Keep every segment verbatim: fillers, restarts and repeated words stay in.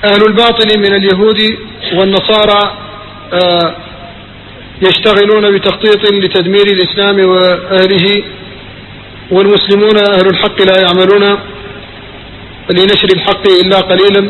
أهل الباطل من اليهود والنصارى يشتغلون بتخطيط لتدمير الإسلام وأهله، والمسلمون أهل الحق لا يعملون لنشر الحق إلا قليلا.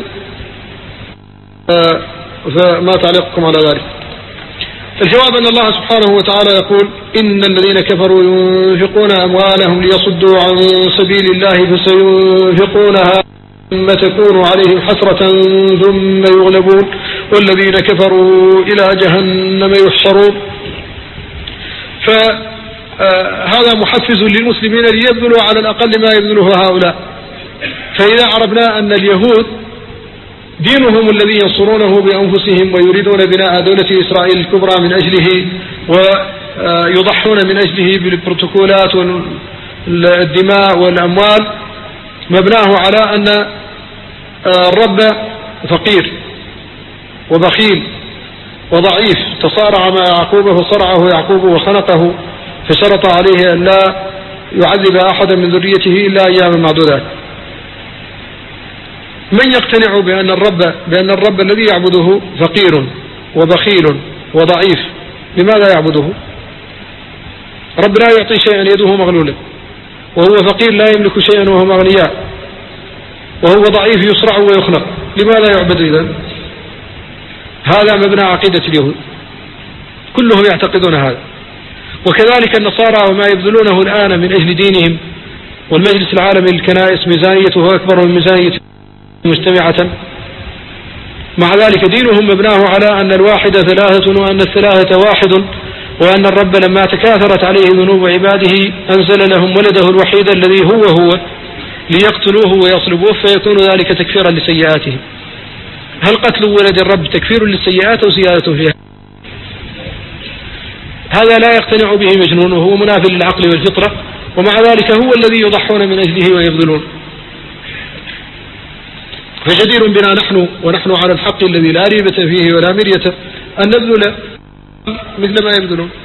فما تعليقكم على ذلك؟ الجواب أن الله سبحانه وتعالى يقول: إن الذين كفروا ينفقون أموالهم ليصدوا عن سبيل الله فسينفقونها ثم تكون عليهم حسرة ثم يغلبون والذين كفروا إلى جهنم يحشرون. فهذا محفز للمسلمين ليبذلوا على الأقل ما يبذله هؤلاء. فإذا عرفنا أن اليهود دينهم الذي ينصرونه بأنفسهم ويريدون بناء دولة إسرائيل الكبرى من أجله ويضحون من أجله بالبروتوكولات والدماء والأموال، مبناه على أن الرب فقير وبخيل وضعيف، تصارع مع يعقوب فصرعه يعقوب وخنقه فشرط عليه أن لا يعذب أحدا من ذريته إلا أياما معدودات. من يقتنع بأن الرب بأن الرب الذي يعبده فقير وبخيل وضعيف، لماذا يعبده؟ رب لا يعطي شيئا يده مغلولة، وهو فقير لا يملك شيئا وهو مغنياء، وهو ضعيف يصرع ويخنق، لماذا يعبد إذن؟ هذا مبنى عقيدة اليهود، كلهم يعتقدون هذا. وكذلك النصارى وما يبذلونه الآن من أجل دينهم، والمجلس العالمي للكنائس ميزانيته أكبر من ميزانية مجتمعة، مع ذلك دينهم مبناه على أن الواحد ثلاثة وأن الثلاثة واحد، وأن الرب لما تكاثرت عليه ذنوب عباده أنزل لهم ولده الوحيد الذي هو هو ليقتلوه ويصلبوه فيكون ذلك تكفيرا لسيئاتهم. هل قتل ولد الرب تكفير للسيئات أو زيادة فيها؟ هذا لا يقتنع به مجنون، وهو منافي للعقل والفطرة، ومع ذلك هو الذي يضحون من أجله ويبذلون. فجدير بنا نحن ونحن على الحق الذي لا ريبة فيه ولا مرية أن نبذل مثل ما يبذلون.